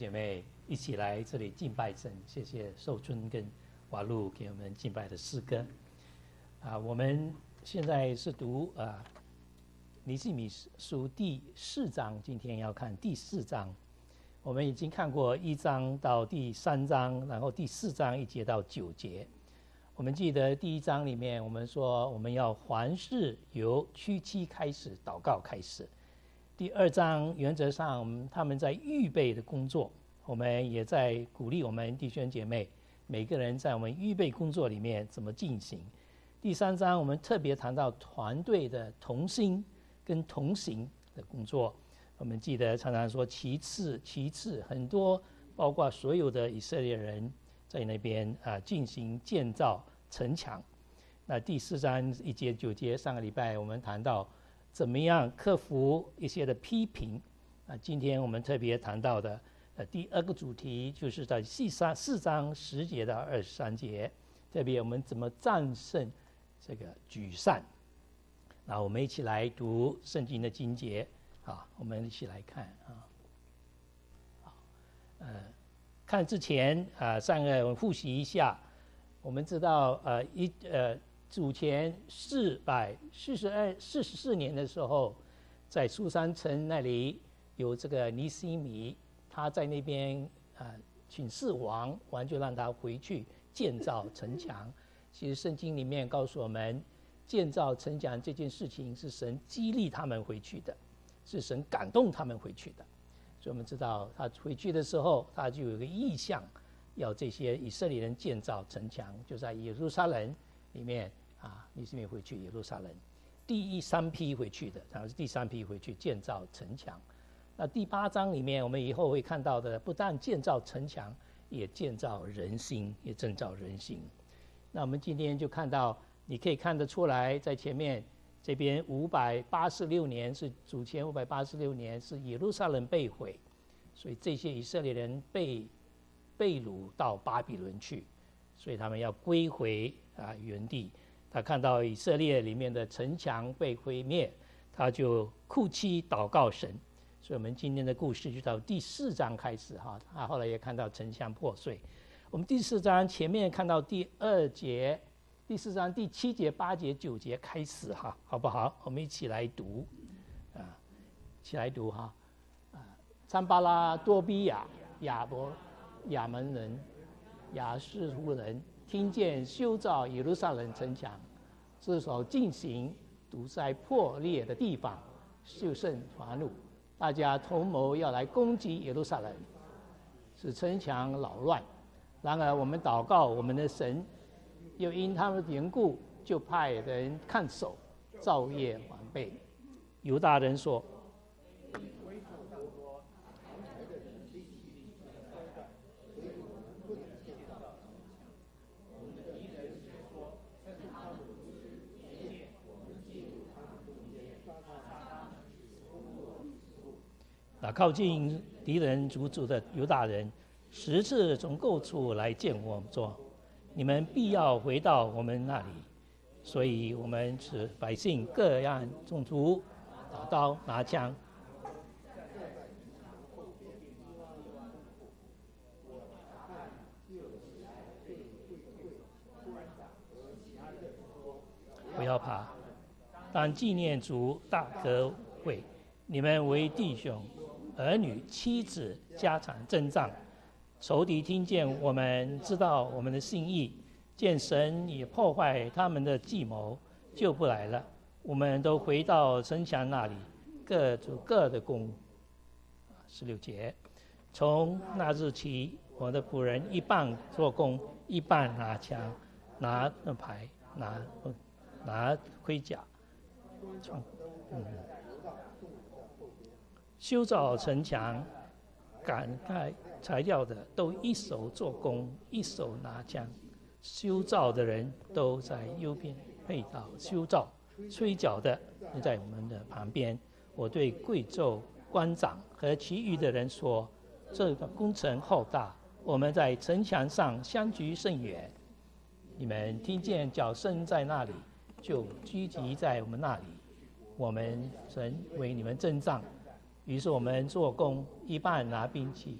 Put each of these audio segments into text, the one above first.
姐妹一起来这里敬拜神，谢谢寿尊跟瓦路给我们敬拜的诗歌。我们现在是读尼希米书第4章，今天要看第4章。我们已经看过1章到第3章，然后第4章1节到9节。我们记得第1章里面，我们说我们要凡事由屈膝开始，祷告开始。第2章原则上他们在预备的工作，我们也在鼓励我们弟兄姐妹每个人在我们预备工作里面怎么进行。第3章我们特别谈到团队的同心跟同行的工作。我们记得常常说其次，很多包括所有的以色列人在那边进行建造城墙。那第4章1节9节，上个礼拜我们谈到怎么样克服一些的批评。今天我们特别谈到的第2个主题，就是在4章10节到23节，特别我们怎么战胜这个沮丧。那我们一起来读圣经的经节，我们一起来看看之前上个我们复习一下，我们知道主前444年的时候，在苏珊城那里有这个尼希米，他在那边请示王就让他回去建造城墙。其实圣经里面告诉我们，建造城墙这件事情是神激励他们回去的，是神感动他们回去的。所以我们知道他回去的时候，他就有一个意向，要这些以色列人建造城墙，就在耶路撒冷里面尼希米回去耶路撒冷，第3批回去的，然后是第3批回去建造城墙。那第8章里面，我们以后会看到的，不但建造城墙，也建造人心，也建造人心。那我们今天就看到，你可以看得出来，在前面这边586年是主前586年是耶路撒冷被毁，所以这些以色列人被掳到巴比伦去，所以他们要归回原地。他看到以色列里面的城墙被毁灭，他就哭泣祷告神。所以我们今天的故事就到第4章开始他后来也看到城墙破碎。我们第4章前面看到第2节，第4章第7节、8节、9节开始好不好？我们一起来读一起来读参巴拉、多比亚、亚门人、亚述人听见修造耶路撒冷城墙，这所进行堵塞破裂的地方，就甚发怒，大家同谋要来攻击耶路撒冷，使城墙扰乱。然而我们祷告我们的神，又因他们的缘故，就派人看守，昼夜防备。犹大人说：靠近敌人族的犹大人10次从各处来见我们说，你们必要回到我们那里。所以我们使百姓各样种族拿刀拿枪，不要怕，但纪念主大可畏。你们为弟兄、儿女、妻子、家产增长。仇敌听见我们，知道我们的心意，见神也破坏他们的计谋，就不来了。我们都回到城墙那里，各做各的工。16节，从那日起，我的仆人一半做工，一半拿枪、拿牌、拿盔甲。修造城墙、砍开材料的都一手做工，一手拿枪。修造的人都在右边配套修造，吹角的在我们的旁边。我对贵胄、官长和其余的人说：这个工程浩大，我们在城墙上相距甚远。你们听见脚声在那里，就聚集在我们那里。我们神为你们征战。于是我们做工，一半拿兵器，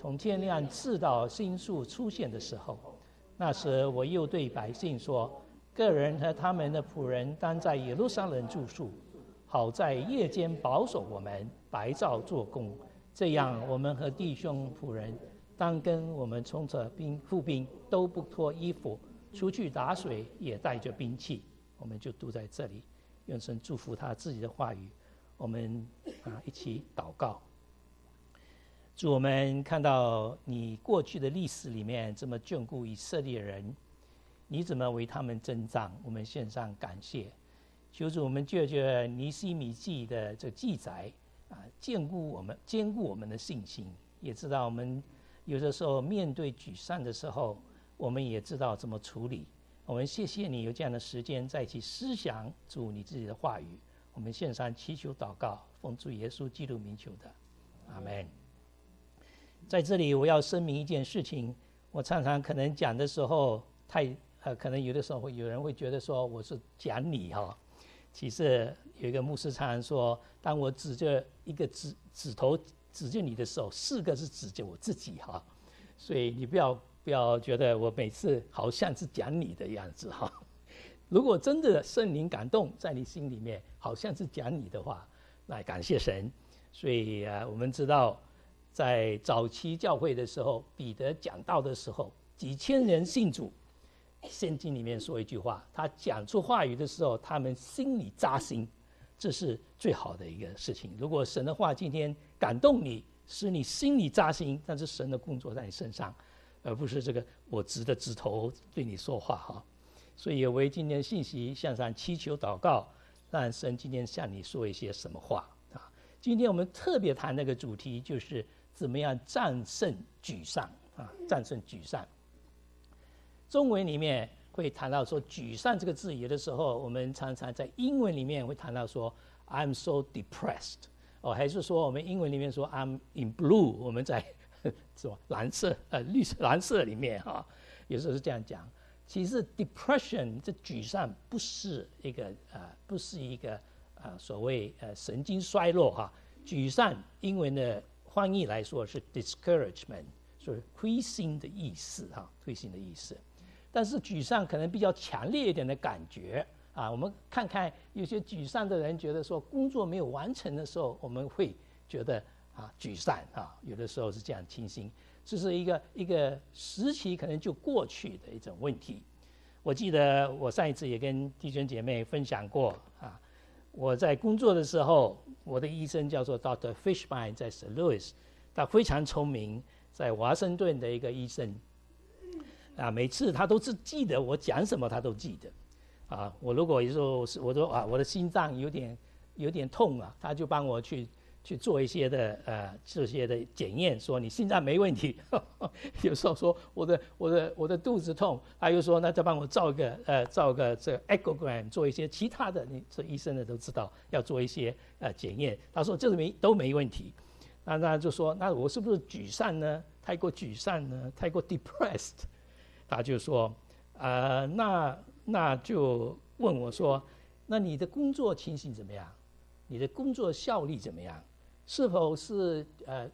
从天亮直到星宿出现的时候，那时我又对百姓说：个人和他们的仆人当在耶路撒冷住宿，好在夜间保守我们，白昼做工。这样，我们和弟兄仆人当跟我们冲着步兵都不脱衣服，出去打水也带着兵器。我们就读在这里，愿神祝福他自己的话语。我们一起祷告。主，我们看到你过去的历史里面这么眷顾以色列人，你怎么为他们征战？我们献上感谢。求主，我们借着尼希米记的这记载坚固我们的信心，也知道我们有的时候面对沮丧的时候，我们也知道怎么处理。我们谢谢你有这样的时间在一起思想主你自己的话语。我们献上祈求祷告，奉主耶稣基督名求的，阿们。在这里我要声明一件事情，我常常可能讲的时候可能有的时候有人会觉得说我是讲你哈。其实有一个牧师常常说，当我指着一个指头指着你的时候，4个是指着我自己哈。所以你不要觉得我每次好像是讲你的样子哈。如果真的圣灵感动在你心里面，好像是讲你的话，那感谢神。所以我们知道，在早期教会的时候，彼得讲道的时候，几千人信主。圣经里面说一句话，他讲出话语的时候，他们心里扎心，这是最好的一个事情。如果神的话今天感动你，使你心里扎心，那是神的工作在你身上，而不是这个我指着指头对你说话哈。所以为今天的信息向上祈求祷告，让神今天向你说一些什么话啊？今天我们特别谈那个主题，就是怎么样战胜沮丧啊，战胜沮丧。中文里面会谈到说沮丧这个字，有的时候我们常常在英文里面会谈到说 I'm so depressed， 还是说我们英文里面说 I'm in blue， 我们在是吧蓝色蓝色里面哈，有时候是这样讲。其实 depression 这沮丧不是一个所谓神经衰弱哈，沮丧英文的翻译来说是 discouragement， 所以灰心的意思哈，灰心的意思。但是沮丧可能比较强烈一点的感觉啊，我们看看有些沮丧的人觉得说工作没有完成的时候，我们会觉得沮丧啊，有的时候是这样情形。这是一个时期可能就过去的一种问题。我记得我上一次也跟弟兄姐妹分享过啊，我在工作的时候，我的医生叫做 Dr. Fishbein， 在 St. Louis， 他非常聪明，在华盛顿的一个医生啊，每次他都是记得我讲什么，他都记得啊。我如果有时候我说我的心脏有点痛啊，他就帮我去做一些的这些的检验，说你心脏没问题。有时候说我的肚子痛，他又说那再帮我照个这个 echogram， 做一些其他的，你这医生的都知道要做一些检验。他说这都没问题，那就说那我是不是沮丧呢？太过沮丧呢？太过 depressed？ 他就说那就问我说，那你的工作情形怎么样？你的工作效率怎么样？是否是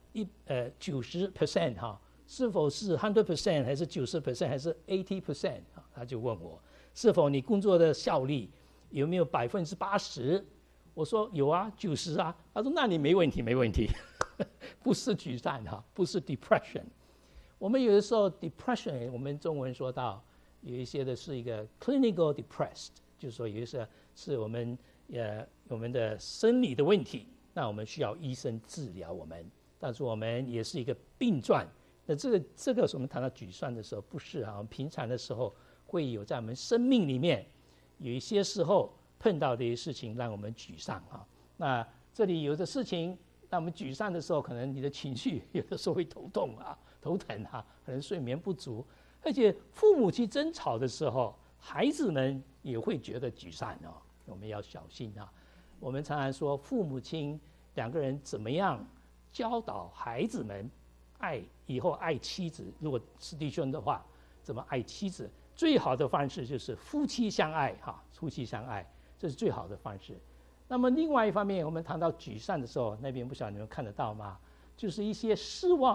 90% 哈？是否是 100% 还是90% 还是 80%？ 他就问我是否你工作的效率有没有80%？我说有啊，90啊。他说那你没问题没问题，不是沮丧哈，不是 depression。我们有的时候 depression， 我们中文说到有一些的是一个 clinical depressed， 就是说有一些是我们的生理的问题，那我们需要医生治疗我们，但是我们也是一个病状。那这个我们谈到沮丧的时候，不是啊，我们平常的时候会有在我们生命里面有一些时候碰到的一些事情让我们沮丧啊。那这里有的事情让我们沮丧的时候，可能你的情绪有的时候会头痛啊、头疼啊，可能睡眠不足，而且父母去争吵的时候，孩子们也会觉得沮丧哦。我们要小心啊！我们常常说父母亲两个人怎么样教导孩子们以后爱妻子，如果是弟兄的话，怎么爱妻子？最好的方式就是夫妻相爱哈，夫妻相爱，这是最好的方式。那么另外一方面，我们谈到沮丧的时候，那边不晓得你们看得到吗？就是一些失望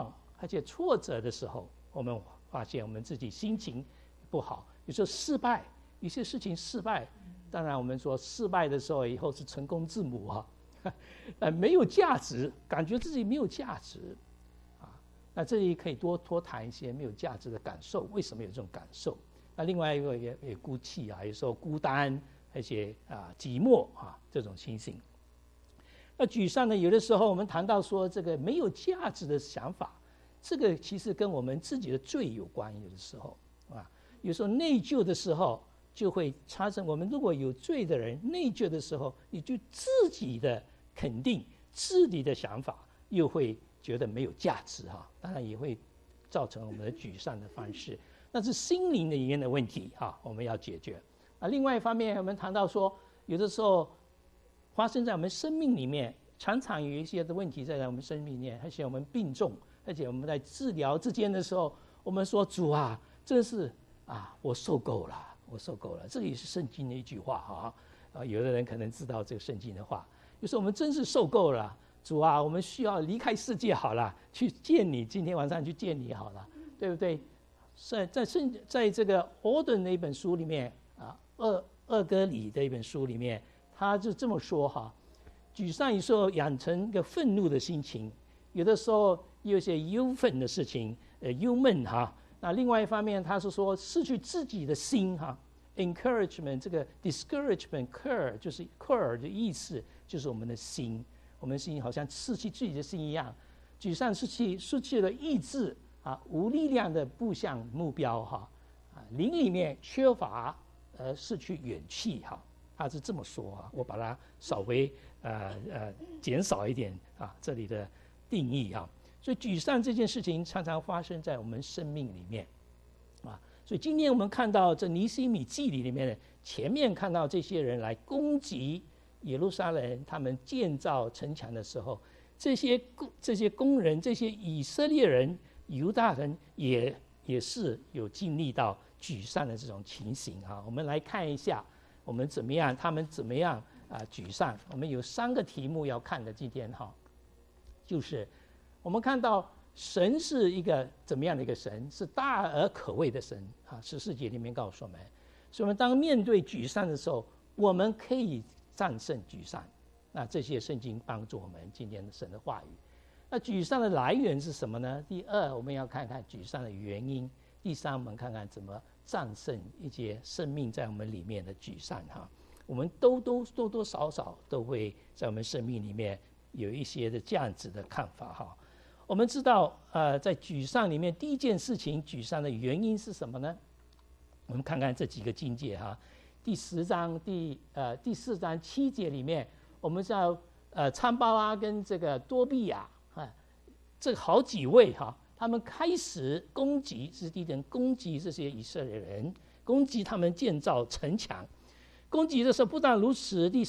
而且挫折的时候，我们发现我们自己心情不好，有时候失败，有些事情失败，当然我们说失败的时候以后是成功字母没有价值，感觉自己没有价值那这里可以多谈一些没有价值的感受，为什么有这种感受？那另外一个也孤寂有时候孤单，而且寂寞这种情形。那沮丧呢，有的时候我们谈到说这个没有价值的想法，这个其实跟我们自己的罪有关，有的时候有时候内疚的时候就会产生，我们如果有罪的人内疚的时候，你就自己的肯定自己的想法又会觉得没有价值当然也会造成我们的沮丧的方式，那是心灵里面的问题我们要解决。另外一方面，我们谈到说，有的时候发生在我们生命里面，常常有一些的问题在我们生命里面，而且我们病重，而且我们在治疗之间的时候，我们说主真是我受够了，我受够了。这里是圣经的一句话有的人可能知道这个圣经的话，就说我们真是受够了。主我们需要离开世界好了，去见你，今天晚上去见你好了，对不对？在这个奥顿的一本书里面厄戈里的一本书里面，他就这么说沮丧有时候养成一个愤怒的心情，有的时候有一些忧愤的事情，忧闷那另外一方面，他是说失去自己的心encouragement 这个 discouragement care 就是 care 的意思，就是我们的心。我们心好像失去自己的心一样，沮丧失去了意志无力量的步向目标灵里面缺乏失去元气他是这么说我把它稍微减少一点这里的定义所以沮丧这件事情常常发生在我们生命里面所以今天我们看到这尼希米记里面前面看到这些人来攻击耶路撒冷，他们建造城墙的时候，这些工人，这些以色列人、犹大人也是有经历到沮丧的这种情形我们来看一下，他们怎么样沮丧。我们有3个题目要看的，今天就是我们看到神是一个怎么样的一个神，是大而可畏的神14节里面告诉我们，所以我们当面对沮丧的时候，我们可以战胜沮丧。那这些圣经帮助我们今天的神的话语。那沮丧的来源是什么呢？第2，我们要看看沮丧的原因。第3，我们看看怎么战胜一些生命在我们里面的沮丧我们多多少少都会在我们生命里面有一些的这样子的看法我们知道在沮丧里面，第一件事情，沮丧的原因是什么呢？我们看看这几个境界第4章第4章7节里面，我们知道参巴拉跟这个多比亚这好几位他们开始攻击，是第一点，攻击这些以色列人，攻击他们建造城墙。攻击的时候不但如此，第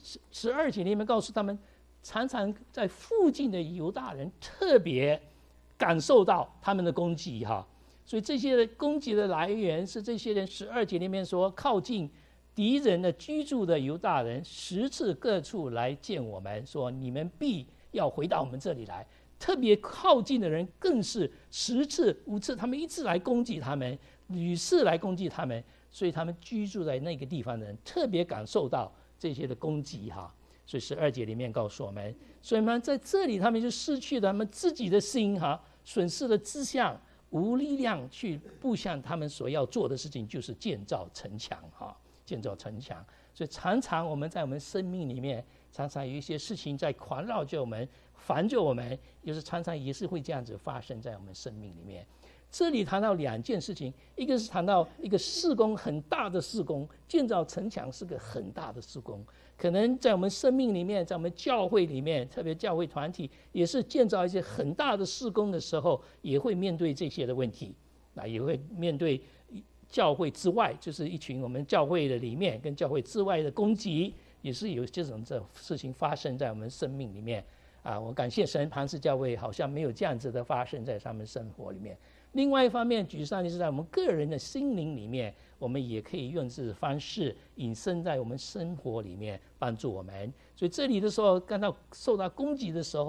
12节里面告诉他们，常常在附近的犹大人特别感受到他们的攻击所以这些攻击的来源是这些人12节里面说，靠近敌人的居住的犹大人10次各处来见我们，说你们必要回到我们这里来。特别靠近的人更是10次5次，他们一次来攻击他们，屡次来攻击他们，所以他们居住在那个地方的人特别感受到这些的攻击所以12节里面告诉我们，所以呢在这里他们就失去了他们自己的心损失了志向，无力量去步向他们所要做的事情，就是建造城墙建造城墙。所以常常我们在我们生命里面，常常有一些事情在环绕着我们，烦着我们，就是常常也是会这样子发生在我们生命里面。这里谈到2件事情，一个是谈到一个事工，很大的事工，建造城墙是个很大的事工，可能在我们生命里面，在我们教会里面，特别教会团体也是建造一些很大的事工的时候，也会面对这些的问题，也会面对教会之外，就是一群我们教会的里面跟教会之外的攻击，也是有这种事情发生在我们生命里面我感谢神，庞氏教会好像没有这样子的发生在他们生活里面。另外一方面，沮丧就是在我们个人的心灵里面，我们也可以用这种方式引申在我们生活里面，帮助我们。所以这里的时候，看到受到攻击的时候，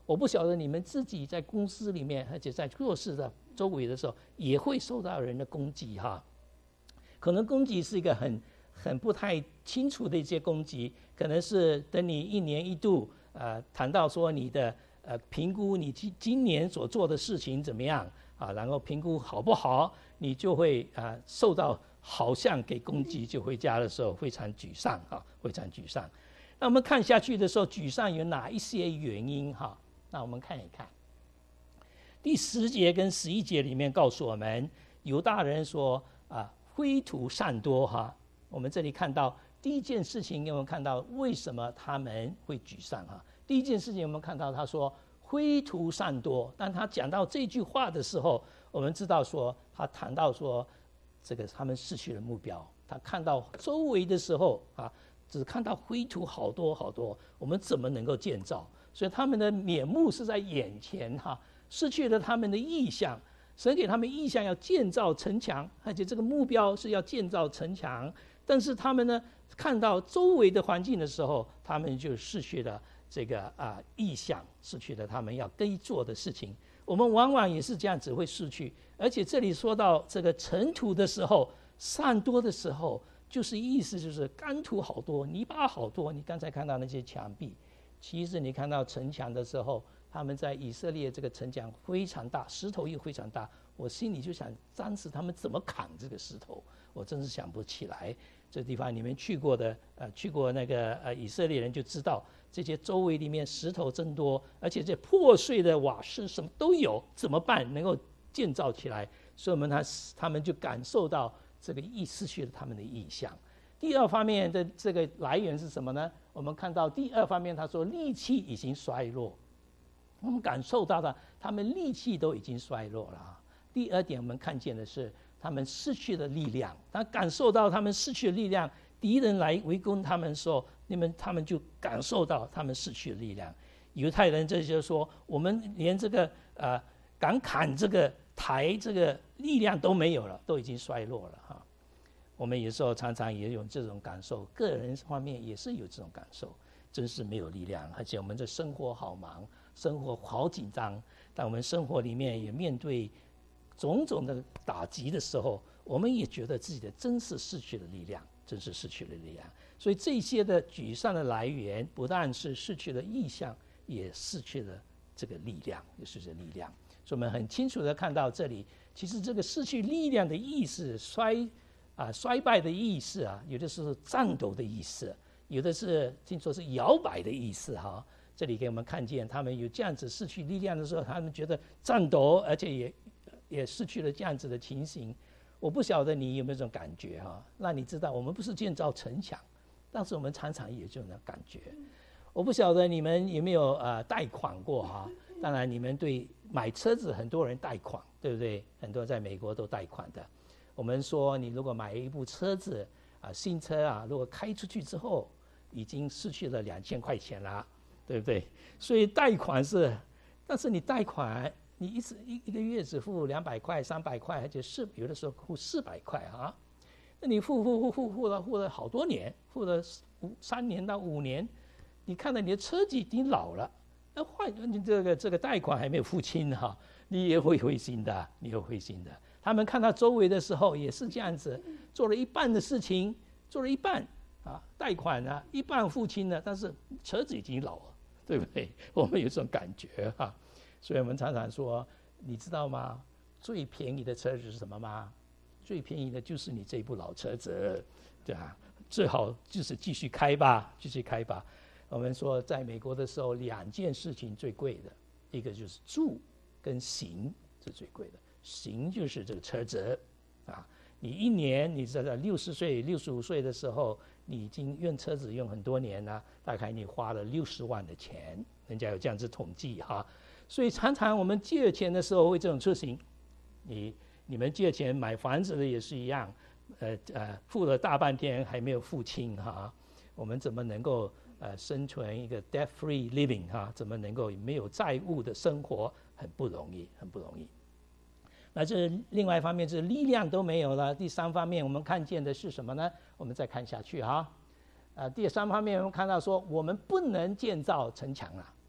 我不晓得你们自己在公司里面，而且在做事的周围的时候，也会受到人的攻击哈。可能攻击是一个很不太清楚的一些攻击，可能是等你一年一度谈到说你的评估你今年所做的事情怎么样啊，然后评估好不好，你就会受到好像给攻击，就回家的时候非常沮丧啊，非常沮丧。那我们看下去的时候，沮丧有哪一些原因哈？那我们看一看第10节跟11节里面告诉我们，犹大人说灰土善多哈。我们这里看到第一件事情，我们看到为什么他们会沮丧哈。第一件事情我们看到他说灰土善多，但他讲到这句话的时候，我们知道说他谈到说这个他们失去了目标，他看到周围的时候只看到灰土好多好多，我们怎么能够建造？所以他们的眼目是在眼前失去了他们的意向。神给他们意向要建造城墙，而且这个目标是要建造城墙，但是他们呢看到周围的环境的时候，他们就失去了这个意向，失去了他们要该做的事情。我们往往也是这样子会失去。而且这里说到这个尘土的时候，善多的时候，就是意思就是干土好多，泥巴好多。你刚才看到那些墙壁，其实你看到城墙的时候，他们在以色列这个城墙非常大，石头也非常大。我心里就想，当时他们怎么扛这个石头？我真是想不起来。这地方你们去过的，去过那个以色列人就知道，这些周围里面石头真多，而且这破碎的瓦室什么都有，怎么办能够建造起来？所以他们就感受到这个失去了他们的意向。第二方面的这个来源是什么呢？我们看到第二方面，他说力气已经衰弱，我们感受到他们力气都已经衰弱了。第二点，我们看见的是他们失去了力量。他感受到他们失去了力量，敌人来围攻他们的时候，他们就感受到他们失去了力量。犹太人这就说，我们连这个敢砍这个台这个力量都没有了，都已经衰弱了哈。我们有时候常常也有这种感受，个人方面也是有这种感受，真是没有力量，而且我们的生活好忙，生活好紧张，但我们生活里面也面对种种的打击的时候，我们也觉得自己的真是失去了力量，真是失去了力量。所以这些的沮丧的来源，不但是失去了意向，也失去了这个力量，也失去了力量。所以我们很清楚的看到这里，其实这个失去力量的意思，衰败的意思有的是颤抖的意思，有的是听说是摇摆的意思哈。这里给我们看见，他们有这样子失去力量的时候，他们觉得颤抖，而且也失去了这样子的情形。我不晓得你有没有这种感觉哈？那你知道，我们不是建造城墙，但是我们常常也有这种感觉。我不晓得你们有没有贷款过哈？当然，你们对买车子很多人贷款，对不对？很多在美国都贷款的。我们说，你如果买一部车子新车如果开出去之后，已经失去了2000块钱了，对不对？所以贷款是，但是你贷款，你一个月只付200块、300块，而且有的时候付400块那你付了好多年，付了3年到5年，你看到你的车子已经老了，你这个贷款还没有付清你也会灰心的，你会灰心的。他们看到周围的时候也是这样子，做了一半的事情，做了一半贷款一半付清了，但是车子已经老了，对不对？我们有这种感觉所以我们常常说，你知道吗？最便宜的车子是什么吗？最便宜的就是你这部老车子，对吧？最好就是继续开吧，继续开吧。我们说，在美国的时候，2件事情最贵的，一个就是住跟行是最贵的。行就是这个车子你一年你在60岁、65岁的时候，你已经用车子用很多年了，大概你花了60万的钱，人家有这样子统计所以常常我们借钱的时候会这种情形，你们借钱买房子的也是一样，付了大半天还没有付清我们怎么能够生存一个 debt-free living 怎么能够没有债务的生活？很不容易，很不容易。那这另外一方面是力量都没有了。第3方面我们看见的是什么呢？我们再看下去第3方面我们看到说，我们不能建造城墙了。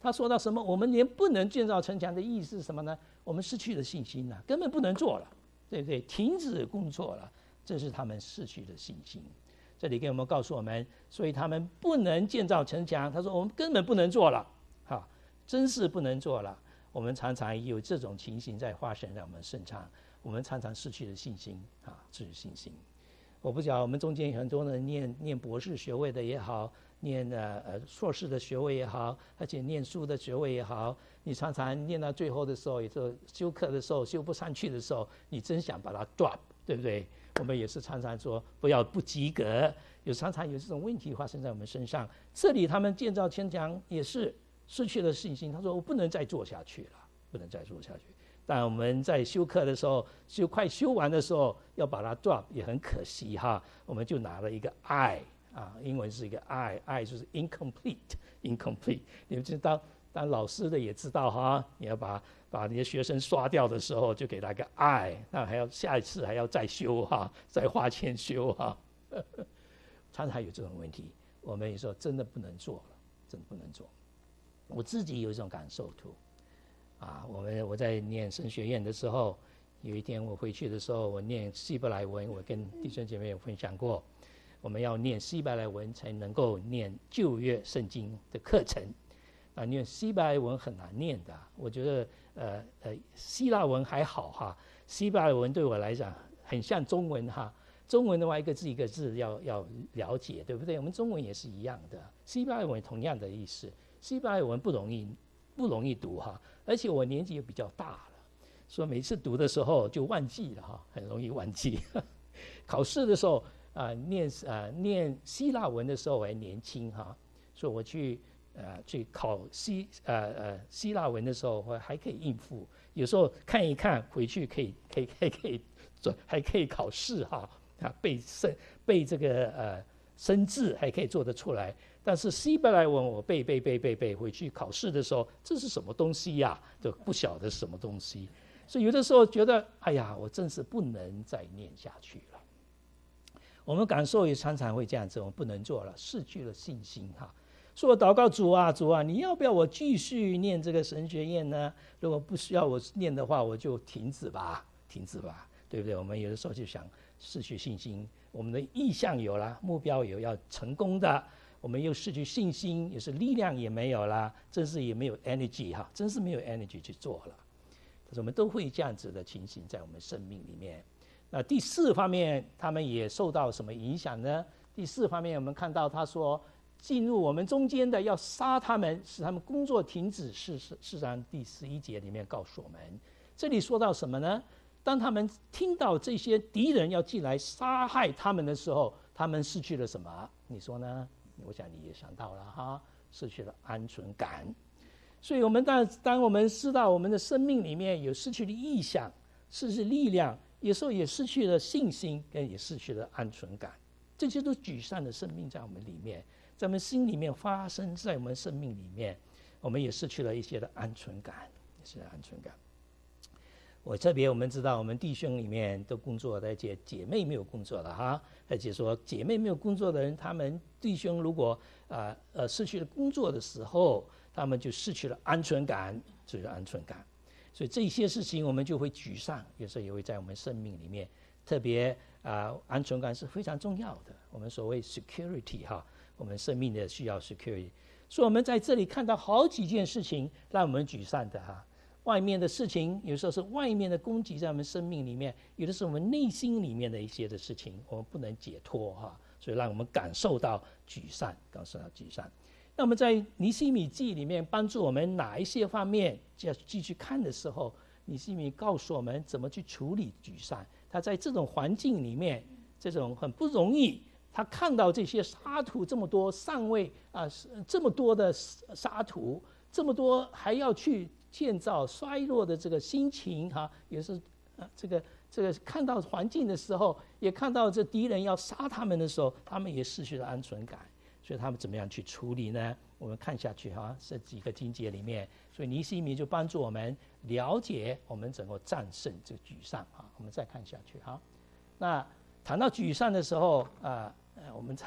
他说到什么？我们连不能建造城墙的意思是什么呢？我们失去了信心了，根本不能做了，对不对？停止工作了，这是他们失去的信心。这里给我们告诉我们，所以他们不能建造城墙。他说我们根本不能做了，哈，真是不能做了。我们常常有这种情形在发生在我们身上，我们常常失去了信心，失去信心。我不晓得我们中间很多人念博士学位的也好，念硕士的学位也好，而且念书的学位也好，你常常念到最后的时候，也就修课的时候修不上去的时候，你真想把它 drop， 对不对？我们也是常常说不要不及格，常常有这种问题发生在我们身上。这里他们建造城墙也是失去了信心，他说我不能再做下去了，不能再做下去。但我们在修课的时候，快修完的时候要把它 drop 也很可惜哈，我们就拿了一个 I 英文是一个 I 就是 incomplete。你们知道当老师的也知道哈，你要把你的学生刷掉的时候，就给他个 I， 那还要下一次还要再修哈，再花钱修哈。常常有这种问题，我们有时候真的不能做了，真的不能做。我自己有一种感受我在念神学院的时候，有一天我回去的时候，我念希伯来文，我跟弟兄姐妹有分享过，我们要念希伯来文才能够念旧约圣经的课程。念希伯来文很难念的，我觉得希腊文还好哈，希伯来文对我来讲很像中文哈。中文的话，一个字一个字要了解，对不对？我们中文也是一样的，希伯来文同样的意思。希伯来文不容易读哈，而且我年纪也比较大了，所以每次读的时候就忘记了哈，很容易忘记。考试的时候念希腊文的时候我还年轻哈，所以我去考希腊文的时候，我还可以应付。有时候看一看回去还可以考试哈，背这个生字还可以做得出来。但是希伯来文我背回去考试的时候，这是什么东西呀？都不晓得什么东西。所以有的时候觉得，哎呀，我真是不能再念下去了。我们感受也常常会这样子，我们不能做了，失去了信心哈。说我祷告主啊，你要不要我继续念这个神学院呢？如果不需要我念的话，我就停止吧，对不对？我们有的时候就想失去信心，我们的意向有了，目标有要成功的，我们又失去信心，也是力量也没有了，真是也没有 energy 哈，真是没有 energy 去做了。但是我们都会这样子的情形在我们生命里面。那第四方面，他们也受到什么影响呢？第四方面，我们看到他说，进入我们中间的要杀他们，使他们工作停止。事实上，第11节里面告诉我们，这里说到什么呢？当他们听到这些敌人要进来杀害他们的时候，他们失去了什么？你说呢？我想你也想到了哈，失去了安全感。所以我们当我们知道我们的生命里面有失去了意向，失去力量，有时候也失去了信心，跟也失去了安全感，这些都沮丧的生命在我们里面，在我们心里面发生在我们生命里面，我们也失去了一些的安全感，也是安全感。我们知道我们弟兄里面都工作的，而且姐妹没有工作的哈，而且说姐妹没有工作的人，他们弟兄如果失去了工作的时候，他们就失去了安全感，所以这些事情我们就会沮丧，有时候也会在我们生命里面，特别安全感是非常重要的。我们所谓 security 哈，我们生命的需要 security， 所以我们在这里看到好几件事情让我们沮丧的哈。外面的事情有时候是外面的攻击在我们生命里面，有的是我们内心里面的一些的事情，我们不能解脱哈，所以让我们感受到沮丧。那么在尼希米记里面帮助我们哪一些方面要继续看的时候，尼希米告诉我们怎么去处理沮丧。他在这种环境里面，这种很不容易，他看到这些杀徒这么多，上位这么多的杀徒，这么多还要去建造，衰落的这个心情哈，也是这个看到环境的时候，也看到这敌人要杀他们的时候，他们也失去了安全感。所以他们怎么样去处理呢？我们看下去哈，这几个经节里面，所以尼希米就帮助我们了解我们怎么战胜这个沮丧哈。我们再看下去哈。那谈到沮丧的时候我们常常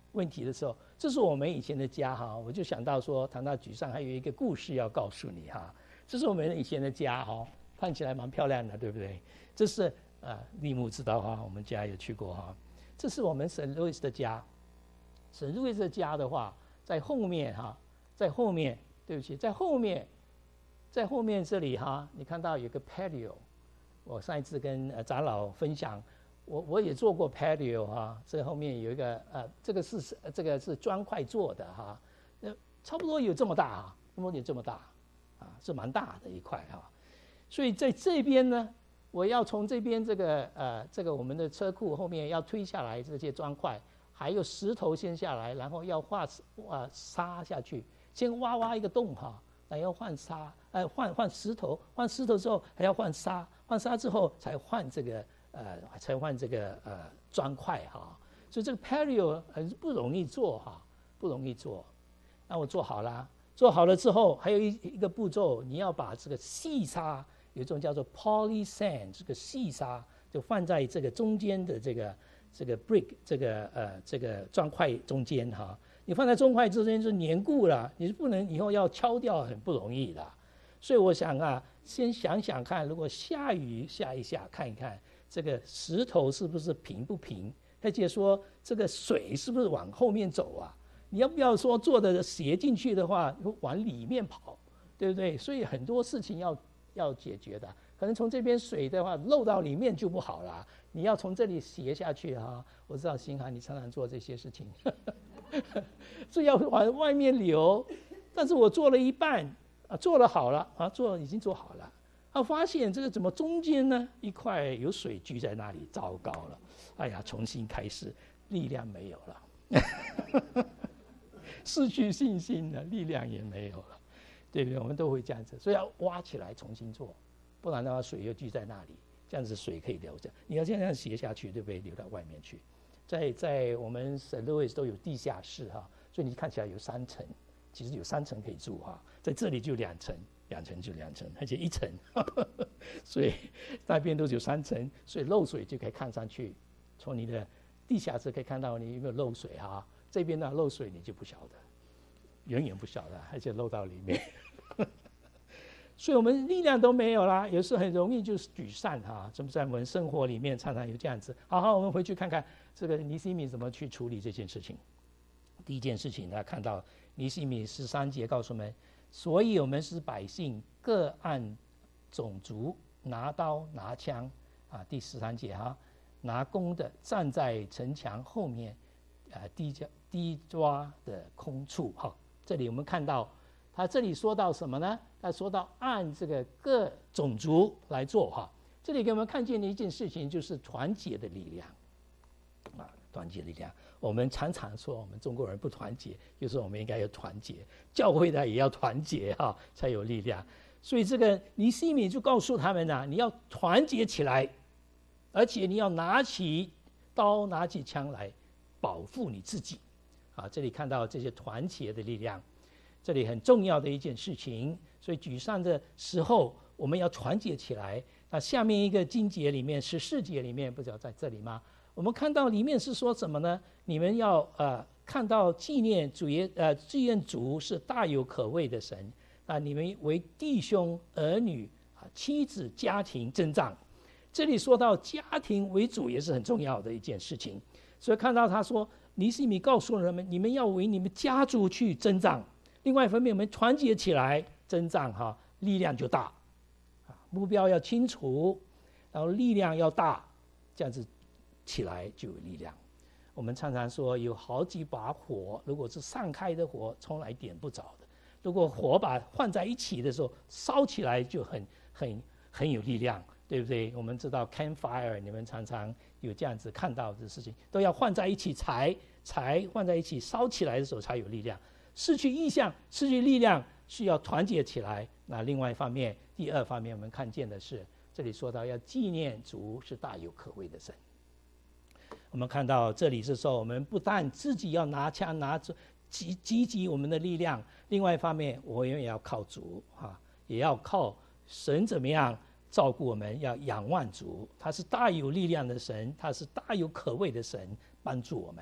问题的时候，这是我们以前的家哈，我就想到说，谈到沮丧，还有一个故事要告诉你哈。这是我们以前的家哈，看起来蛮漂亮的，对不对？这是利木知道哈，我们家有去过哈。这是我们圣路易斯的家，圣路易斯的家的话，在后面哈，在后面，对不起，在后面这里哈，你看到有个 patio， 我上一次跟长老分享。我也做过 patio 哈，这后面有一个这个是砖块做的哈，差不多有这么大哈，差不多有这么大是蛮大的一块哈。所以在这边呢，我要从这边这个我们的车库后面要推下来这些砖块，还有石头先下来，然后要画沙下去，先挖一个洞哈，然后换沙换石头，换石头之后还要换沙，换沙之后才换这个。才换这个砖块哈，所以这个 patio 很不容易做哈，不容易做。那我做好了，做好了之后，还有一个步骤，你要把这个细沙，有一种叫做 poly sand， 这个细沙就放在这个中间的这个 brick 这个砖块中间哈。你放在砖块之间就粘固了，你是不能以后要敲掉，很不容易的。所以我想先想想看，如果下雨下一下，看一看。这个石头是不是平不平？而且说这个水是不是往后面走啊？你要不要说做的斜进去的话，往里面跑，对不对？所以很多事情要解决的。可能从这边水的话漏到里面就不好了，你要从这里斜下去哈。我知道新涵你常常做这些事情，所以要往外面流。但是我做了一半做了好了已经做好了。发现这个怎么中间呢一块有水聚在那里，糟糕了！哎呀，重新开始，力量没有了，失去信心了，力量也没有了，对不对？我们都会这样子，所以要挖起来重新做，不然的话水又聚在那里，这样子水可以流着。你要这样斜下去，对不对？流到外面去。在我们 St. Louis 都有地下室哈，所以你看起来有3层，其实有3层可以住哈，在这里就2层。2层就2层，而且1层，所以那边都有3层，所以漏水就可以看上去，从你的地下室可以看到你有没有漏水哈。这边呢漏水你就不晓得，远远不晓得，而且漏到里面，所以我们力量都没有啦，有时候很容易就是沮丧哈。怎么在我们生活里面常常有这样子？好，我们回去看看这个尼西米怎么去处理这件事情。第一件事情呢，看到尼西米13节告诉我们。所以我们是百姓，各按种族拿刀拿枪第13节哈，拿弓的站在城墙后面低抓的空处哈。这里我们看到他这里说到什么呢？他说到按这个各种族来做哈。这里给我们看见的一件事情就是团结的力量团结力量。我们常常说我们中国人不团结，就是我们应该要团结，教会的也要团结哈，才有力量。所以这个尼西米就告诉他们你要团结起来，而且你要拿起刀拿起枪来保护你自己这里看到这些团结的力量，这里很重要的一件事情。所以沮丧的时候我们要团结起来。那下面一个经节里面14节里面不知道在这里吗？我们看到里面是说什么呢？你们要看到纪念主是大有可畏的神你们为弟兄儿女妻子家庭增长。这里说到家庭为主也是很重要的一件事情。所以看到他说尼西米告诉人们，你们要为你们家族去增长。另外一方面我们团结起来增长力量就大目标要清楚，然后力量要大，这样子起来就有力量。我们常常说有好几把火，如果是散开的火从来点不着的，如果火把换在一起的时候烧起来就很有力量，对不对？我们知道 campfire 你们常常有这样子看到的事情，都要换在一起柴换在一起烧起来的时候才有力量。失去意向失去力量需要团结起来。那另外一方面，第二方面我们看见的是这里说到要纪念主是大有可畏的神。我们看到这里是说我们不但自己要拿枪拿积极我们的力量，另外一方面我们也要靠主也要靠神怎么样照顾我们，要仰望主，他是大有力量的神，他是大有可畏的神，帮助我们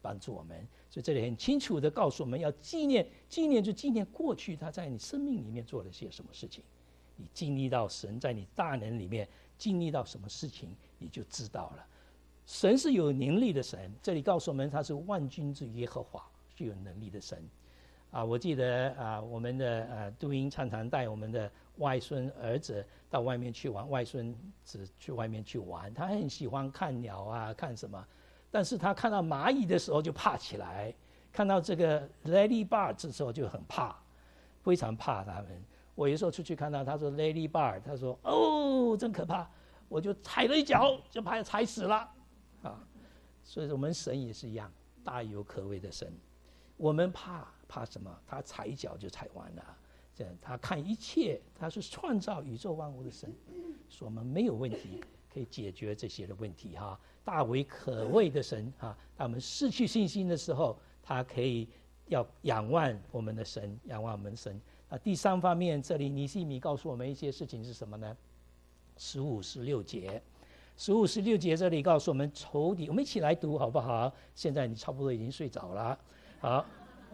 帮助我们。所以这里很清楚的告诉我们要纪念就纪念过去他在你生命里面做了些什么事情，你经历到神在你大能里面经历到什么事情，你就知道了。神是有能力的神，这里告诉我们他是万军之耶和华，是有能力的神。我记得我们的杜英常常带我们的外孙儿子到外面去玩，外孙子去外面去玩，他很喜欢看鸟啊，看什么，但是他看到蚂蚁的时候就怕起来，看到这个 ladybird 的时候就很怕，非常怕他们。我有时候出去看到他说 ladybird， 他说哦真可怕，我就踩了一脚就把他踩死了所以我们神也是一样，大有可畏的神。我们怕什么？他踩一脚就踩完了。这样他看一切，他是创造宇宙万物的神，所以我们没有问题可以解决这些的问题大为可畏的神当我们失去信心的时候，他可以要仰望我们的神，仰望我们的神。第三方面，这里尼希米告诉我们一些事情是什么呢？15、16节。15、16节这里告诉我们仇敌，我们一起来读好不好？现在你差不多已经睡着了。好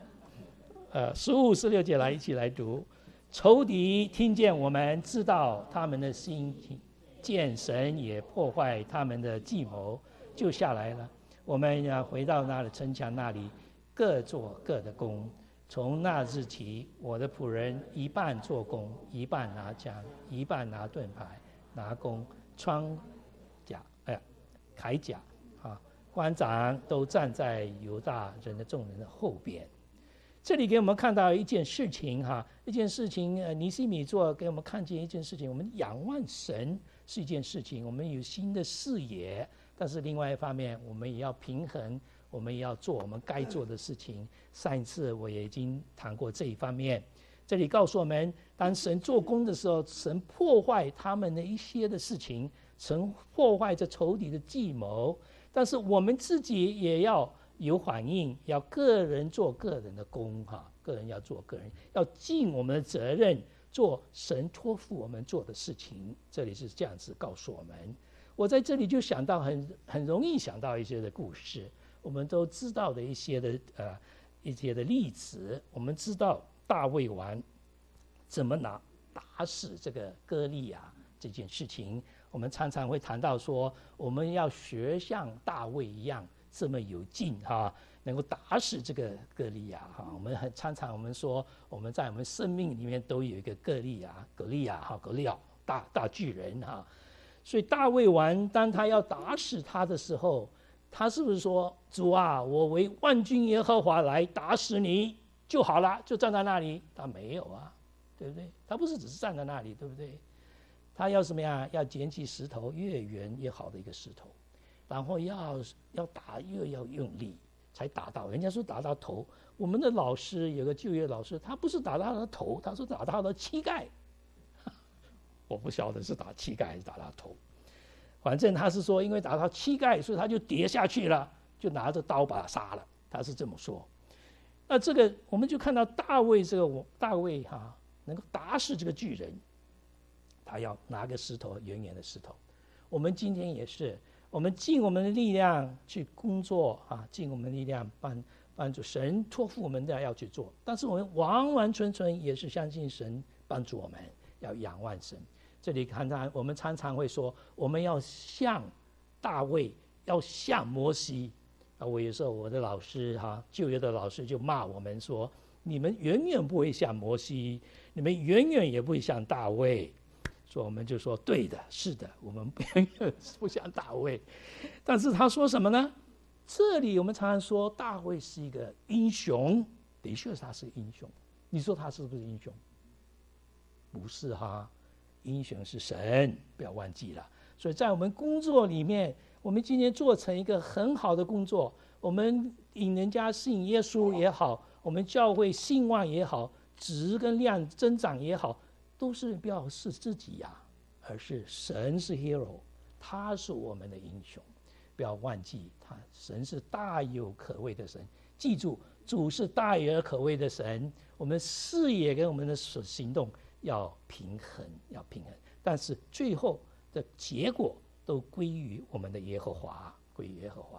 ，15、16节来一起来读。仇敌听见我们，知道他们的心情，见神也破坏他们的计谋，就下来了。我们要回到那里城墙那里，各做各的工。从那日起，我的仆人一半做工，一半拿枪，一半拿盾牌，拿弓，穿铠甲官长都站在犹大人的众人的后边。这里给我们看到一件事情一件事情尼希米做给我们看见一件事情，我们仰望神是一件事情，我们有新的视野，但是另外一方面我们也要平衡，我们也要做我们该做的事情。上一次我也已经谈过这一方面。这里告诉我们，当神做工的时候，神破坏他们的一些的事情，神破坏这仇敌的计谋，但是我们自己也要有反应，要个人做个人的工个人要做个人，要尽我们的责任，做神托付我们做的事情。这里是这样子告诉我们。我在这里就想到很容易想到一些的故事，我们都知道的一些的例子。我们知道大卫王怎么打死这个歌利亚这件事情，我们常常会谈到说，我们要学像大卫一样这么有劲能够打死这个歌利亚我们常常我们说，我们在我们生命里面都有一个歌利亚大巨人所以大卫王当他要打死他的时候，他是不是说，主啊，我为万军耶和华来打死你就好了，就站在那里？他没有对不对？他不是只是站在那里，对不对？他要什么样？要捡起石头，越圆越好的一个石头，然后要打越要用力才打到。人家说打到头，我们的老师有个就业老师，他不是打到他的头，他说打到他的膝盖。我不晓得是打膝盖还是打到头，反正他是说，因为打到膝盖，所以他就跌下去了，就拿着刀把他杀了。他是这么说。那这个我们就看到大卫能够打死这个巨人，他要拿个石头，圆圆的石头。我们今天也是，我们尽我们的力量去工作尽我们的力量帮助神托付我们的要去做，但是我们完完全全也是相信神帮助我们，要仰望神。这里我们常常会说，我们要像大卫，要像摩西。我有时候我的老师就业的老师就骂我们说，你们远远不会像摩西，你们远远也不会像大卫。所以我们就说，对的，是的，我们远远不像大卫。但是他说什么呢？这里我们常常说大卫是一个英雄，的确他是英雄。你说他是不是英雄？不是英雄是神，不要忘记了。所以在我们工作里面，我们今天做成一个很好的工作，我们引人家信耶稣也好，我们教会兴旺也好，质跟量增长也好，都是不要是自己而是神是 hero， 他是我们的英雄。不要忘记神是大有可畏的神。记住，主是大有可畏的神，我们视野跟我们的行动要平衡，但是最后的结果都归于我们的耶和华，归于耶和华。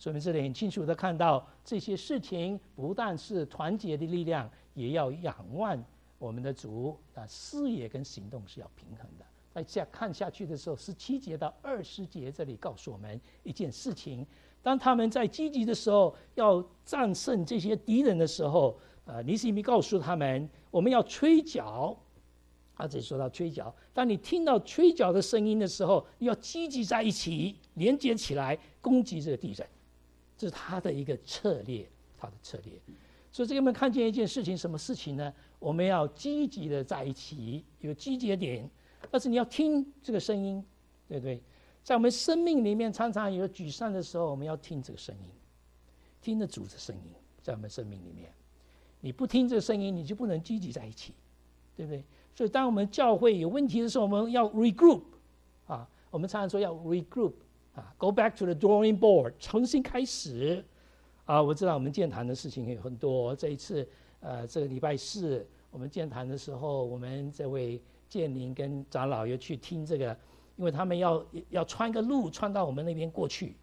所以我们这里很清楚的看到，这些事情不但是团结的力量，也要仰望我们的主啊，事业跟行动是要平衡的。在看下去的时候，17节到20节这里告诉我们一件事情：当他们在积极的时候，要战胜这些敌人的时候，尼希米告诉他们，我们要吹角。这里说到吹角，当你听到吹角的声音的时候，你要积极在一起，连接起来攻击这个敌人。这是他的一个策略，他的策略。所以这个我们看见一件事情，什么事情呢？我们要积极的在一起，有集结点。但是你要听这个声音，对不对？在我们生命里面，常常有沮丧的时候，我们要听这个声音，听着主的声音，在我们生命里面。你不听这个声音，你就不能积极在一起，对不对？所以当我们教会有问题的时候，我们要 regroup 我们常常说要 regroup go back to the drawing board， 重新开始我知道我们建堂的事情有很多。这一次这个礼拜4我们建堂的时候，我们这位建宁跟长老又去听这个，因为他们要穿个路穿到我们那边过去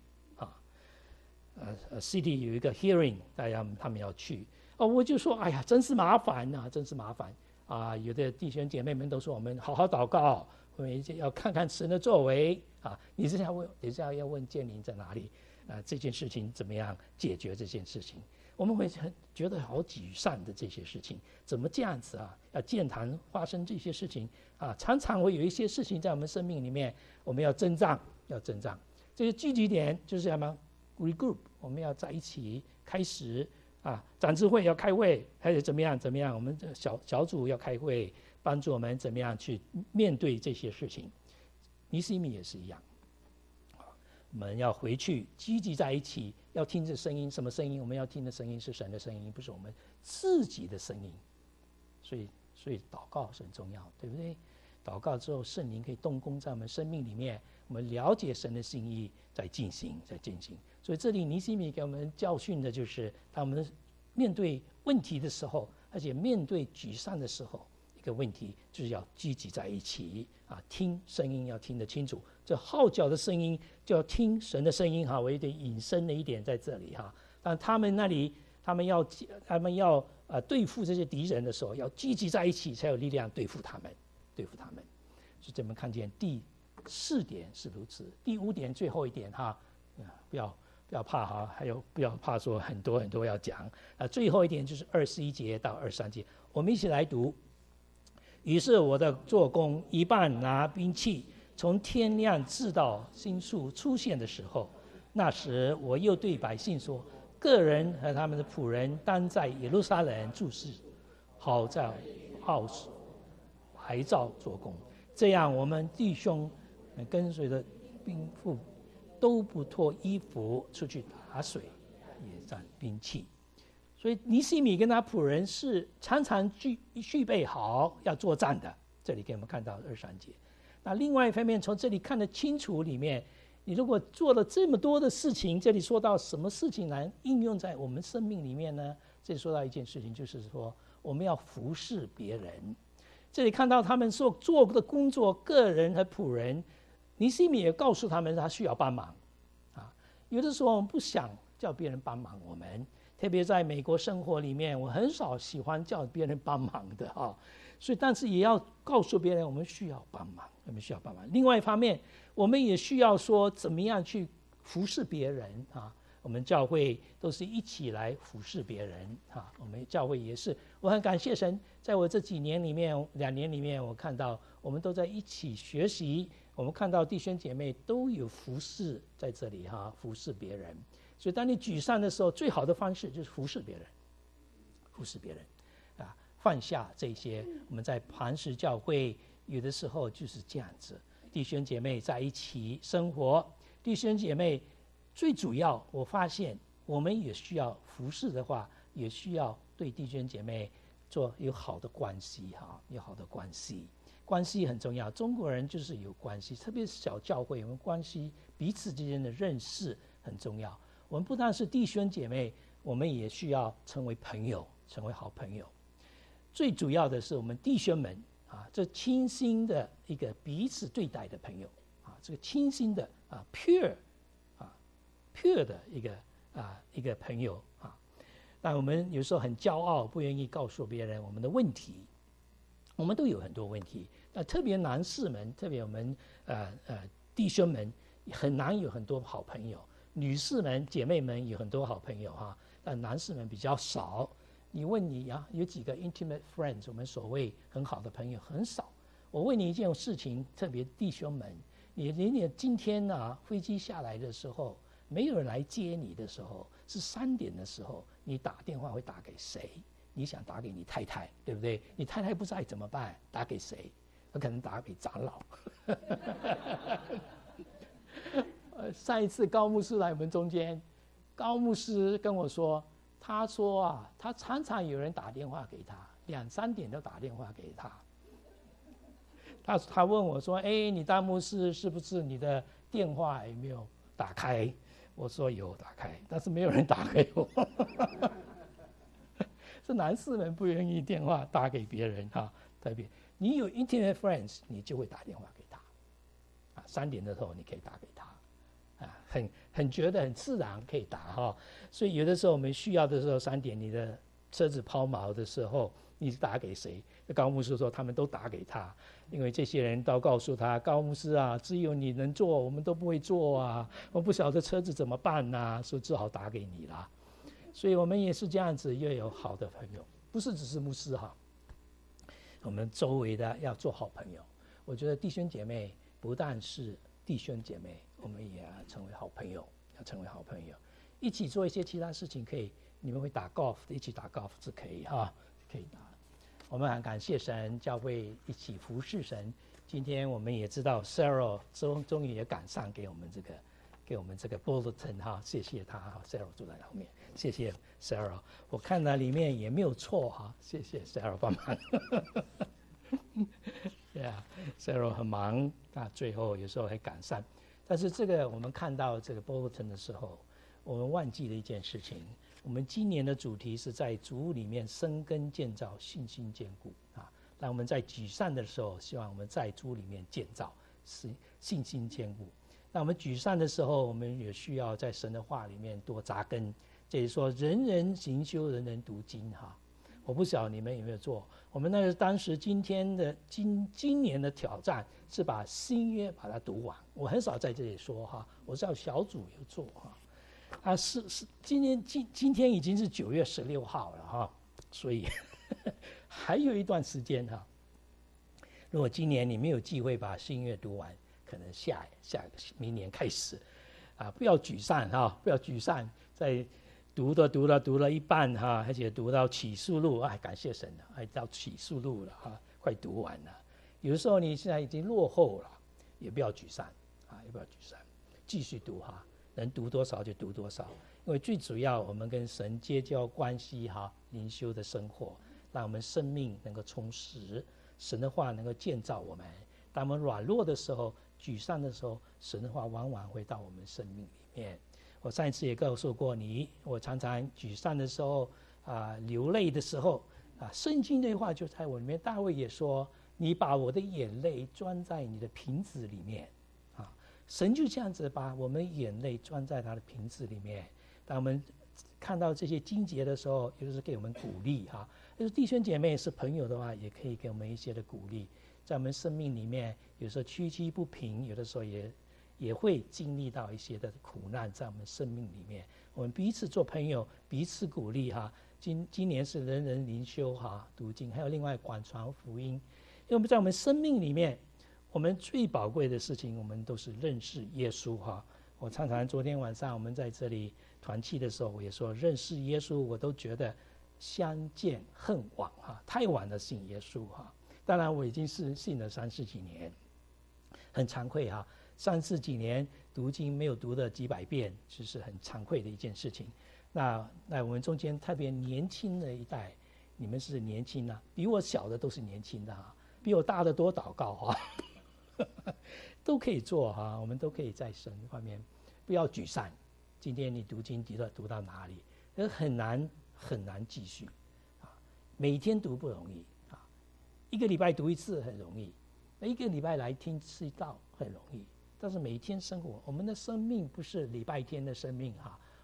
city 有一个 hearing， 他们要去我就说哎呀，真是麻烦真是麻烦有的弟兄姐妹们都说我们好好祷告，我们要看看神的作为你是要问建宁在哪里这件事情怎么样解决这件事情？我们会觉得好沮丧的这些事情，怎么这样子要建堂发生这些事情常常会有一些事情在我们生命里面，我们要增长。这些聚集点就是什么 regroup， 我们要在一起开始长智会要开会，还是怎么样？我们小组要开会，帮助我们怎么样去面对这些事情。尼希米也是一样，我们要回去积极在一起，要听这声音。什么声音？我们要听的声音是神的声音，不是我们自己的声音。所以祷告是很重要，对不对？祷告之后，圣灵可以动工在我们生命里面，我们了解神的心意，在进行。所以这里尼希米给我们教训的就是，当我们面对问题的时候，而且面对沮丧的时候，一个问题就是要积极在一起听声音要听得清楚。这号角的声音就要听神的声音我有点引申的一点在这里但他们那里他们要对付这些敌人的时候，要积极在一起，才有力量对付他们。所以这边看见第4点是如此，第5点最后一点不要怕还有不要怕说很多要讲最后一点就是21节到23节，我们一起来读。于是我的做工一半拿兵器，从天亮直到星宿出现的时候，那时我又对百姓说，个人和他们的仆人当在耶路撒冷住事，好在牌照做工，这样我们弟兄跟随的兵妇都不脱衣服出去打水，也占兵器。所以尼希米跟他仆人是常常预备好要作战的。这里给我们看到23节。那另外一方面，从这里看得清楚，里面你如果做了这么多的事情，这里说到什么事情来应用在我们生命里面呢？这里说到一件事情，就是说我们要服侍别人。这里看到他们所做的工作，个人和仆人，尼希米也告诉他们他需要帮忙有的时候我们不想叫别人帮忙我们，特别在美国生活里面，我很少喜欢叫别人帮忙的所以但是也要告诉别人我们需要帮忙。另外一方面，我们也需要说怎么样去服侍别人我们教会都是一起来服侍别人我们教会也是，我很感谢神，在我这几年里面2年里面，我看到我们都在一起学习，我们看到弟兄姐妹都有服侍在这里服侍别人。所以当你沮丧的时候，最好的方式就是服侍别人放下这些。我们在磐石教会有的时候就是这样子，弟兄姐妹在一起生活，弟兄姐妹最主要我发现我们也需要服侍的话，也需要对弟兄姐妹有好的关系关系很重要。中国人就是有关系，特别是小教会，我们关系彼此之间的认识很重要。我们不但是弟兄姐妹，我们也需要成为朋友，成为好朋友。最主要的是我们弟兄们这清新的一个彼此对待的朋友这个清新的pure 的一个朋友啊。但我们有时候很骄傲，不愿意告诉别人我们的问题。我们都有很多问题，那特别男士们，特别我们弟兄们很难有很多好朋友，女士们姐妹们有很多好朋友哈，但男士们比较少。你问你啊，有几个 intimate friends， 我们所谓很好的朋友很少。我问你一件事情，特别弟兄们，你今天啊飞机下来的时候，没有人来接你的时候，是3点的时候，你打电话会打给谁？你想打给你太太，对不对？你太太不在怎么办？打给谁？可能打给长老。上一次高牧师来我们中间，高牧师跟我说，他说啊，他常常有人打电话给他，2、3点都打电话给他。他问我说：“哎，你大牧师是不是你的电话有没有打开？”我说有打开，但是没有人打给我。是男士们不愿意电话打给别人哈，特别你有 internet friends， 你就会打电话给他，3点的时候你可以打给他，很觉得很自然可以打哈。所以有的时候我们需要的时候，3点你的车子抛锚的时候，你打给谁？高牧师说他们都打给他，因为这些人都告诉他，高牧师啊，只有你能做，我们都不会做啊，我不晓得车子怎么办啊，所以只好打给你啦。所以我们也是这样子，要有好的朋友，不是只是牧师哈，我们周围的要做好朋友。我觉得弟兄姐妹不但是弟兄姐妹，我们也要成为好朋友，要成为好朋友，一起做一些其他事情可以。你们会打 golf， 一起打 golf 是可以哈，可以打。我们很感谢神，教会一起服侍神。今天我们也知道 Sarah 终于也赶上给我们这个 bulletin 哈，谢谢他哈 ，Sarah 坐在后面，谢谢 Sarah。我看到里面也没有错哈，谢谢 Sarah 帮忙。Yeah，Sarah 很忙，最后有时候还赶上。但是这个我们看到这个 bulletin 的时候，我们忘记了一件事情。我们今年的主题是在主里面生根建造，信心坚固啊。那我们在举善的时候，希望我们在主里面建造，是信心坚固。那我们举善的时候，我们也需要在神的话里面多扎根。这里说人人行修，人人读经哈。我不晓得你们有没有做。我们那个当时今年的挑战是把新约把它读完。我很少在这里说哈，我知道小组有做哈。今天已经是9月16号了哈，所以还有一段时间哈。如果今年你没有机会把新约读完，可能明年开始不要沮丧哈，不要沮丧，在读了一半哈，而且读到启示录，感谢神了，到启示录了哈，快读完了。有的时候你现在已经落后了，也不要沮丧也不要沮丧，继续读哈。能读多少就读多少，因为最主要我们跟神结交关系哈，灵修的生活，让我们生命能够充实，神的话能够建造我们。当我们软弱的时候、沮丧的时候，神的话往往会到我们生命里面。我上一次也告诉过你，我常常沮丧的时候流泪的时候圣经的话就在我里面。大卫也说：“你把我的眼泪装在你的瓶子里面。”神就这样子把我们眼泪装在他的瓶子里面。当我们看到这些经节的时候，也就是给我们鼓励哈。就是弟兄姐妹是朋友的话，也可以给我们一些的鼓励。在我们生命里面，有时候崎岖不平，有的时候也会经历到一些的苦难，在我们生命里面，我们彼此做朋友，彼此鼓励哈。今年是人人灵修哈，读经，还有另外广传福音。因为我们在我们生命里面，我们最宝贵的事情，我们都是认识耶稣哈。我常常昨天晚上我们在这里团契的时候，我也说认识耶稣，我都觉得相见恨晚哈，太晚了信耶稣哈。当然我已经是信了30几年，很惭愧哈，30几年读经没有读了几百遍，就是很惭愧的一件事情。那我们中间特别年轻的一代，你们是年轻比我小的都是年轻的哈，比我大的多祷告哈。都可以做哈，我们都可以在神方面不要沮丧。今天你读经读到哪里，很难继续每天读不容易一个礼拜读1次很容易，一个礼拜来听吃一道很容易。但是每天生活，我们的生命不是礼拜天的生命哈，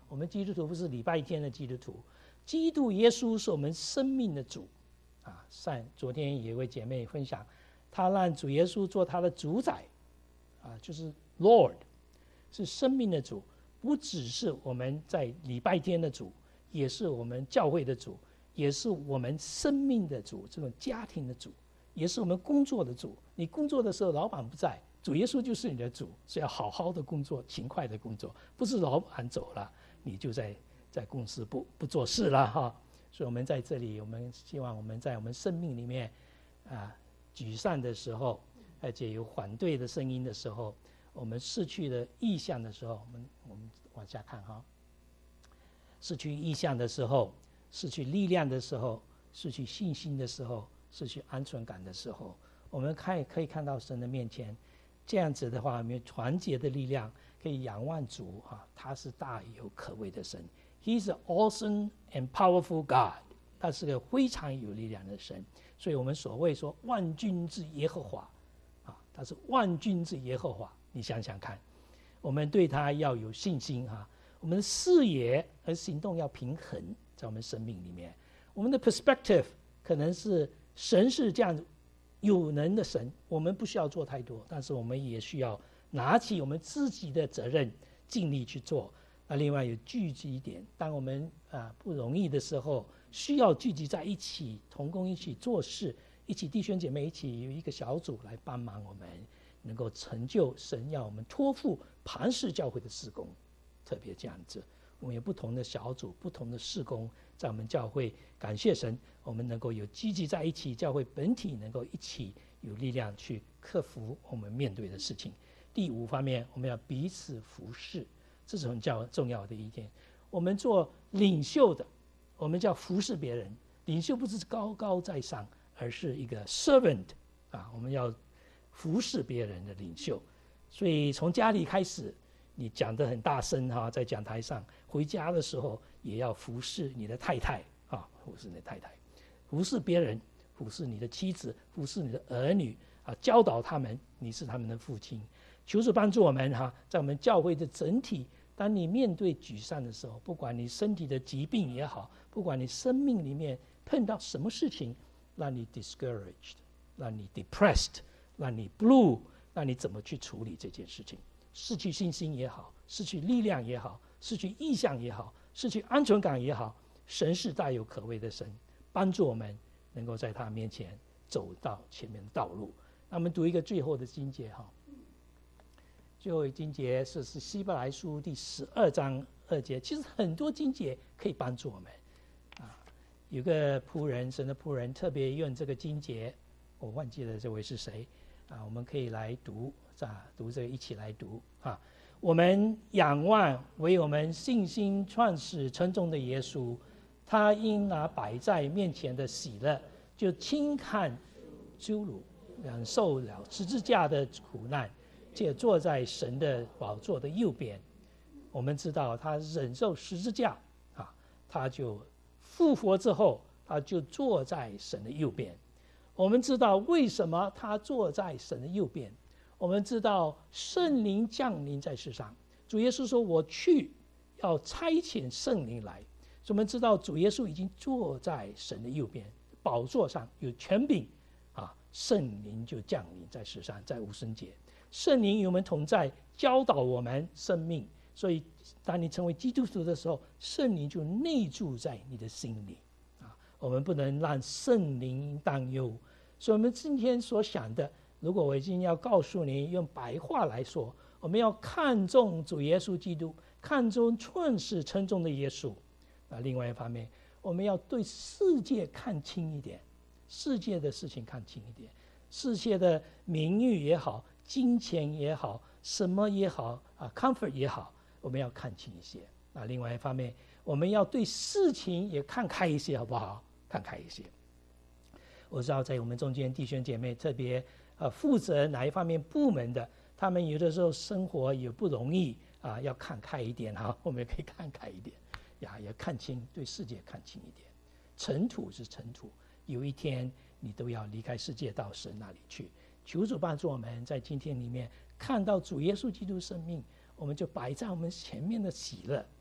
我们基督徒不是礼拜天的基督徒，基督耶稣是我们生命的主啊。昨天有一位姐妹分享，她让主耶稣做她的主宰啊，就是 Lord， 是生命的主，不只是我们在礼拜天的主，也是我们教会的主，也是我们生命的主，这种家庭的主，也是我们工作的主。你工作的时候老板不在，主耶稣就是你的主，是要好好的工作，勤快的工作，不是老板走了你就在公司不做事了哈。所以我们在这里，我们希望我们在我们生命里面沮丧的时候，而且有反对的声音的时候，我们失去了意向的时候，我们往下看哈。失去意向的时候，失去力量的时候，失去信心的时候，失去安全感的时候，我们可以看到神的面前，这样子的话，我们有团结的力量，可以仰望主哈，他是大有可畏的神。He's an awesome and powerful God， 他是个非常有力量的神。所以我们所谓说万军之耶和华啊，他是万军之耶和华。你想想看，我们对他要有信心哈。我们的视野和行动要平衡，在我们生命里面，我们的 perspective 可能是神是这样有能的神，我们不需要做太多，但是我们也需要拿起我们自己的责任，尽力去做。另外有聚集点，当我们不容易的时候，需要聚集在一起，同工一起做事，一起弟兄姐妹一起有一个小组来帮忙我们，能够成就神要我们托付磐石教会的事工。特别这样子，我们有不同的小组，不同的事工，在我们教会，感谢神，我们能够有积极在一起，教会本体能够一起有力量去克服我们面对的事情。第5方面，我们要彼此服侍，这是很重要的一点。我们做领袖的，我们叫服侍别人。领袖不是高高在上，而是一个 servant 啊，我们要服侍别人的领袖。所以从家里开始，你讲得很大声哈，在讲台上，回家的时候也要服侍你的太太啊，服侍你的太太，服侍别人，服侍你的妻子，服侍你的儿女啊，教导他们，你是他们的父亲。求主帮助我们哈，在我们教会的整体，当你面对沮丧的时候，不管你身体的疾病也好，不管你生命里面碰到什么事情，让你 discouraged， 让你 depressed， 让你 blue， 让你怎么去处理这件事情？失去信心也好，失去力量也好，失去意向也好，失去安全感也好，神是大有可畏的神，帮助我们能够在他面前走到前面的道路。那我们读一个最后的经节哈，最后一经节是希伯来书第12章2节。其实很多经节可以帮助我们啊。有个仆人，神的仆人特别用这个经节，我忘记了这位是谁啊，我们可以来读读这个，一起来读啊。我们仰望为我们信心创始成终的耶稣，他因那摆在面前的喜乐，就轻看羞辱，忍受了十字架的苦难，且坐在神的宝座的右边。我们知道他忍受十字架啊，他就复活之后，他就坐在神的右边。我们知道为什么他坐在神的右边，我们知道圣灵降临在世上，主耶稣说我去要差遣圣灵来，所以我们知道主耶稣已经坐在神的右边，宝座上有权柄啊，圣灵就降临在世上，在五旬节，圣灵与我们同在，教导我们生命。所以当你成为基督徒的时候，圣灵就内住在你的心里啊，我们不能让圣灵担忧。所以我们今天所想的，如果我已经要告诉你，用白话来说，我们要看重主耶稣基督，看重创始成终的耶稣。另外一方面，我们要对世界看清一点，世界的事情看清一点，世界的名誉也好，金钱也好，什么也好啊 ，comfort 也好，我们要看清一些。另外一方面，我们要对事情也看开一些，好不好？看开一些。我知道在我们中间弟兄姐妹特别负责哪一方面部门的，他们有的时候生活也不容易啊，要看开一点哈，我们也可以看开一点呀，也看清，对世界看清一点。尘土是尘土，有一天你都要离开世界到神那里去。求主帮助我们在今天里面看到主耶稣基督生命，我们就摆在我们前面的喜乐。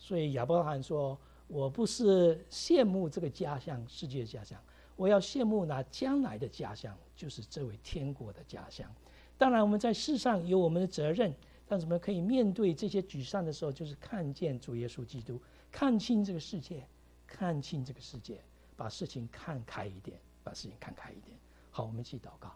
所以亚伯拉罕说：“我不是羡慕这个家乡，世界的家乡，我要羡慕那将来的家乡，就是这位天国的家乡。”当然，我们在世上有我们的责任，但是我们可以面对这些沮丧的时候，就是看见主耶稣基督，看清这个世界，看清这个世界，把事情看开一点，把事情看开一点。好，我们一起祷告。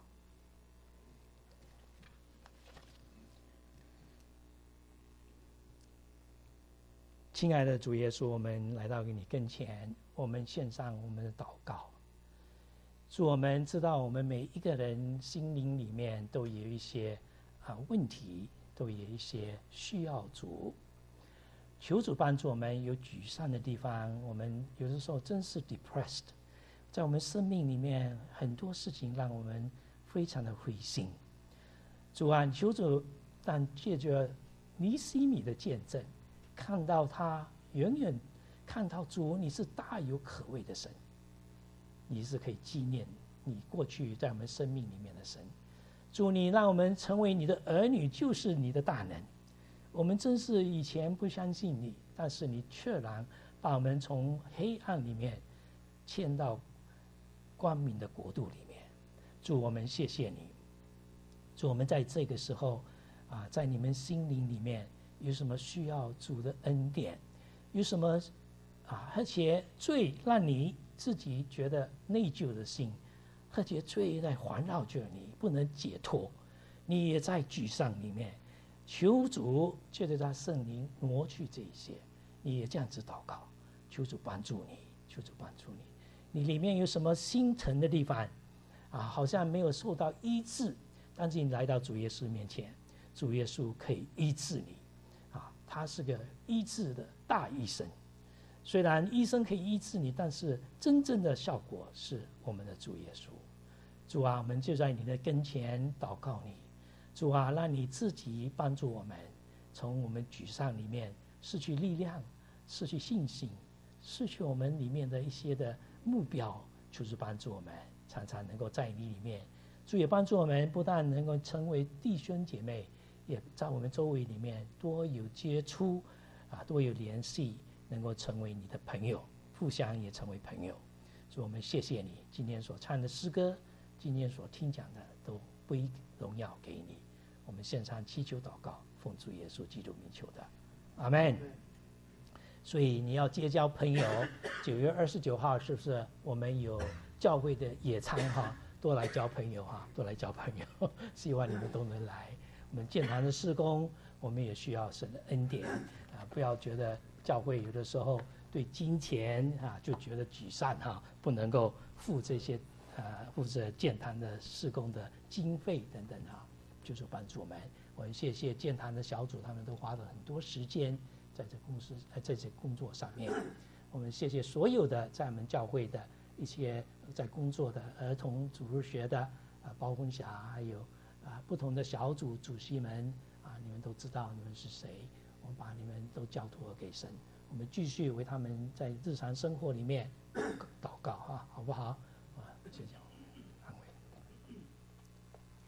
亲爱的主耶稣，我们来到你跟前，我们献上我们的祷告。主，我们知道我们每一个人心灵里面都有一些问题，都有一些需要主。求主帮助我们，有沮丧的地方，我们有的时候真是 depressed， 在我们生命里面很多事情让我们非常的灰心。主啊，求主但借着尼西米的见证，看到他远远看到主，你是大有可畏的神，你是可以纪念你过去在我们生命里面的神。主，你让我们成为你的儿女，就是你的大能。我们真是以前不相信你，但是你却然把我们从黑暗里面迁到光明的国度里面。主，我们谢谢你。主，我们在这个时候在你们心灵里面有什么需要主的恩典，有什么而且最让你自己觉得内疚的心，而且最在环绕着你不能解脱，你也在沮丧里面，求主借着他圣灵挪去这一些。你也这样子祷告，求主帮助你，求主帮助你。你里面有什么心疼的地方好像没有受到医治，但是你来到主耶稣面前，主耶稣可以医治你他是个医治的大医生。虽然医生可以医治你，但是真正的效果是我们的主耶稣。主啊，我们就在你的跟前祷告你。主啊，让你自己帮助我们，从我们沮丧里面失去力量，失去信心，失去我们里面的一些的目标，就是帮助我们常常能够在你里面。主也帮助我们，不但能够成为弟兄姐妹，也在我们周围里面多有接触多有联系，能够成为你的朋友，互相也成为朋友。所以我们谢谢你今天所唱的诗歌，今天所听讲的，都归荣耀给你。我们献上祈求祷告，奉主耶稣基督名求的，阿们。所以你要结交朋友，9月29号是不是我们有教会的野餐多来交朋友多来交朋友希望你们都能来。我们建堂的事工，我们也需要神的恩典不要觉得教会有的时候对金钱就觉得沮丧不能够付这些付这建堂的事工的经费等等就是帮助我们。我们谢谢建堂的小组，他们都花了很多时间在这工作上面。我们谢谢所有的在我们教会的一些在工作的儿童主日学的包公侠，还有不同的小组主席们你们都知道你们是谁，我们把你们都交托给神。我们继续为他们在日常生活里面祷告好不好？谢谢。